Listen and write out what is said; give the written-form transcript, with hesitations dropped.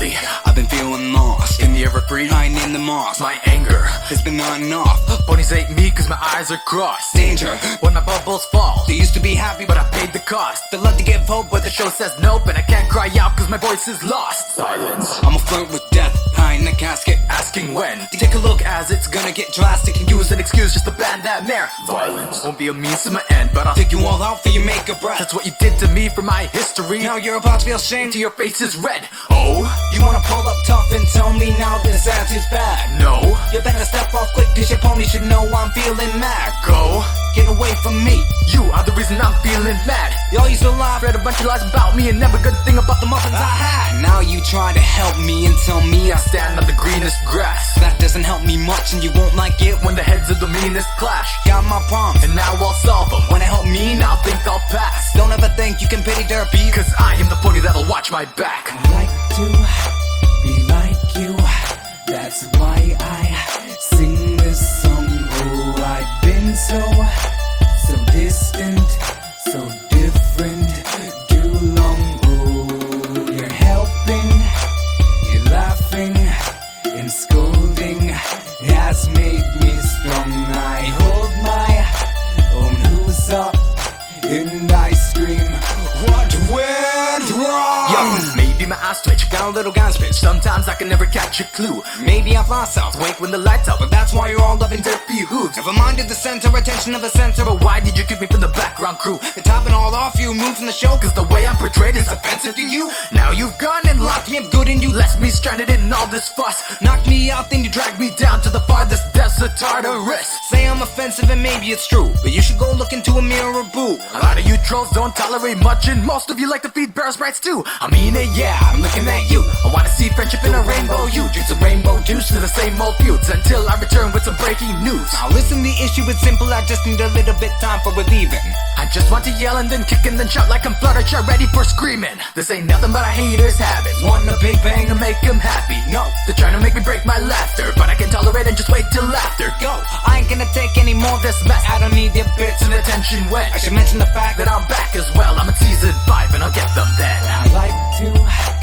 lately I've been feeling lost in the evergreen, hiding in the moss. My anger has been on and off. Ponies hate me cause my eyes are crossed. Danger when my bubbles fall. They used to be happy but I paid the cost. They love to give hope but the show says nope, and I can't cry out cause my voice is lost. Silence. I'm a flirt with death, hiding in a casket, asking when. Take a look as it's gonna get drastic, and use an excuse just to ban that mare. Violence won't be a means to my end, but I'll take you all out for your make-up breath. That's what you did to me for my history. Now you're about to feel shame till your face is red. Oh, you wanna pull up tough and tell me now this attitude's bad? No, you better step off quick cause your pony should know I'm feeling mad. Go, get away from me. You are the reason I'm feeling mad. Y'all used to lie, read a bunch of lies about me, and never good thing about the muffins I had. Now you try to help me and tell me I stand on the greenest grass. That doesn't help me much, and you won't like it when the heads of the meanest clash. Got my problems, and now I'll solve them. When it help me, now think I'll pass. Don't ever think you can pity their beat, cause I am the pony that'll watch my back. I like to be like you. That's why I sing this song. Oh, I've been so distant, so different, too long. Oh, you're helping, you're laughing, and scolding has made me strong. I hold my own who's up, and I scream, what went wrong? Yo, maybe my eyes twitch, got a little gun switch. Sometimes I can never catch a clue. Maybe I've lost out, wake when the lights out, but that's why you're all loving derpy hooves. Never minded the center, attention of a censor, but why did you keep me from the background crew? They're topping all off you, move from the show, cause the way I'm portrayed is offensive to you. Now you've gone and locked me up good and you left me stranded in all this fuss. Knocked me out, then you dragged me down to the farthest desert Tartarus. Say I'm offensive and maybe it's true, but you should go look into a mirror, boo. A lot of you trolls don't tolerate much, and most of you like to feed bear sprites too. I mean it, yeah, I'm looking at you. I wanna see friendship in a rainbow. You drink some rainbow juice to the same old feuds until I return with some breaking news. Now listen, the issue is simple, I just need a little bit time for relieving. I just want to yell and then kick and then shout like I'm Fluttershy ready for screaming. This ain't nothing but a hater's habit. Want a big bang and make them happy. No, they're trying to make me break my laughter, but I can tolerate and just wait till after. Go, I ain't gonna take any more of this mess. I don't need your bits and attention when I should mention the fact that I'm back as well. I'm in season 5 and I'll get them then. I like to